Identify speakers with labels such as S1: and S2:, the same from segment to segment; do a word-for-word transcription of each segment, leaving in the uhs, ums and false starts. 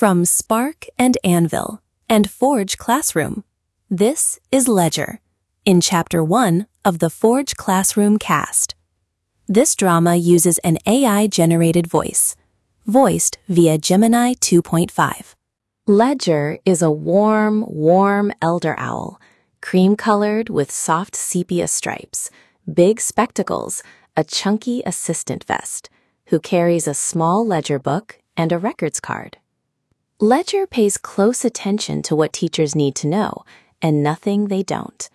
S1: From Spark and Anvil and Forge Classroom, this is Ledger, in Chapter one of the Forge Classroom cast. This drama uses an A I-generated voice, voiced via Gemini two point five. Ledger is a warm, warm elder owl, cream-colored with soft sepia stripes, big spectacles, a chunky assistant vest, who carries a small ledger book and a records card. Ledger pays close attention to what teachers need to know, and nothing they don't.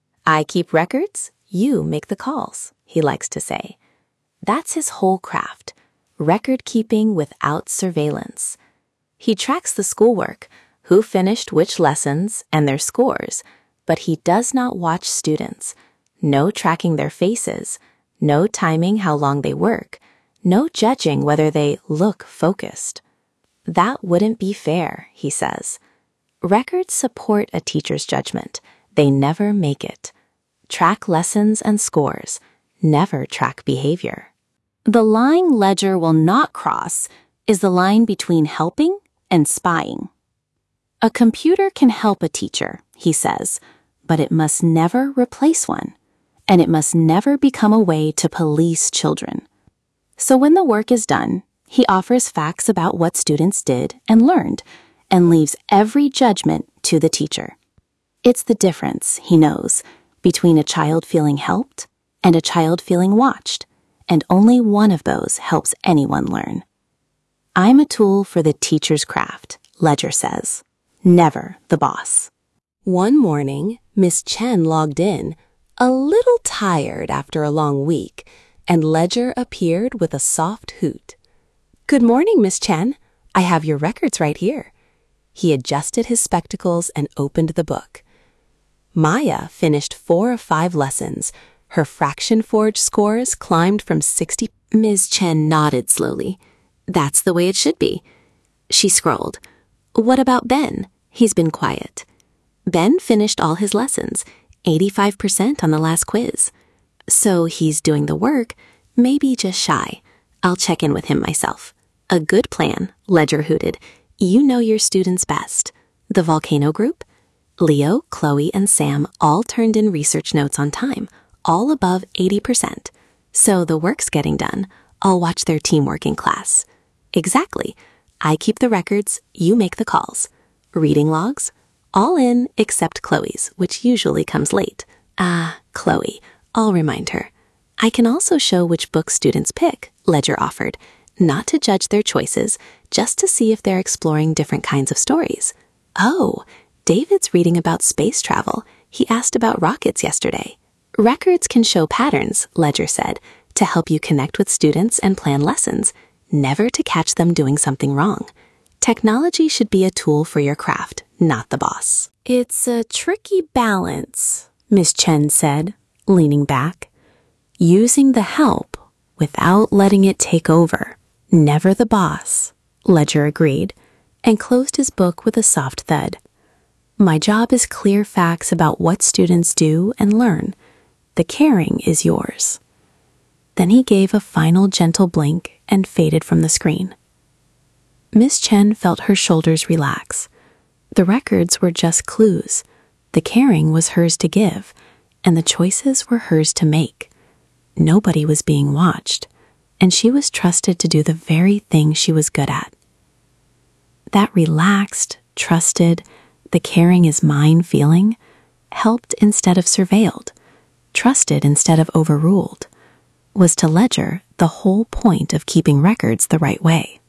S1: I keep records, you make the calls, he likes to say. That's his whole craft, record-keeping without surveillance. He tracks the schoolwork, who finished which lessons, and their scores, but he does not watch students. No tracking their faces, no timing how long they work, no judging whether they look focused. That wouldn't be fair, he says. Records support a teacher's judgment. They never make it. Track lessons and scores, never track behavior. The line Ledger will not cross is the line between helping and spying. A computer can help a teacher, he says, but it must never replace one, and it must never become a way to police children. So when the work is done, he offers facts about what students did and learned, and leaves every judgment to the teacher. It's the difference, he knows, between a child feeling helped and a child feeling watched, and only one of those helps anyone learn. I'm a tool for the teacher's craft, Ledger says, never the boss. One morning, Miss Chen logged in, a little tired after a long week, and Ledger appeared with a soft hoot. "Good morning, Miss Chen. I have your records right here." He adjusted his spectacles and opened the book. Maya finished four of five lessons. Her Fraction Forge scores climbed from sixty. Miz Chen nodded slowly. "That's the way it should be." She scrolled. "What about Ben? He's been quiet." Ben finished all his lessons, eighty-five percent on the last quiz. So he's doing the work, maybe just shy. I'll check in with him myself. "A good plan," Ledger hooted. "You know your students best." The Volcano group? Leo, Chloe, and Sam all turned in research notes on time, all above eighty percent. So the work's getting done. I'll watch their teamwork in class. Exactly. I keep the records, you make the calls. Reading logs? All in except Chloe's, which usually comes late. Ah, Chloe. I'll remind her. I can also show which books students pick, Ledger offered, not to judge their choices, just to see if they're exploring different kinds of stories. Oh, David's reading about space travel. He asked about rockets yesterday. Records can show patterns, Ledger said, to help you connect with students and plan lessons, never to catch them doing something wrong. Technology should be a tool for your craft, not the boss. It's a tricky balance, Miss Chen said, leaning back. Using the help without letting it take over. Never the boss, Ledger agreed, and closed his book with a soft thud. My job is clear facts about what students do and learn. The caring is yours. Then he gave a final gentle blink and faded from the screen. Miss Chen felt her shoulders relax. The records were just clues. The caring was hers to give, and the choices were hers to make. Nobody was being watched, and she was trusted to do the very thing she was good at. That relaxed, trusted, the caring is mine feeling helped instead of surveilled, trusted instead of overruled, was to Ledger the whole point of keeping records the right way.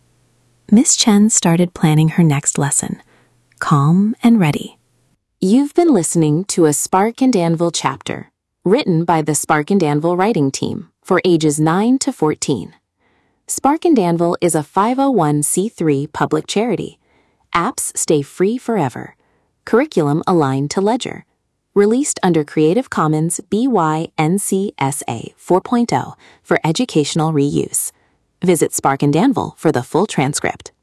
S1: Miss Chen started planning her next lesson, calm and ready. You've been listening to a Spark and Anvil chapter, written by the Spark and Anvil writing team for ages nine to fourteen. Spark and Anvil is a five oh one c three public charity. Apps stay free forever. Curriculum aligned to Ledger. Released under Creative Commons B Y N C S A four point oh for educational reuse. Visit Spark and Anvil for the full transcript.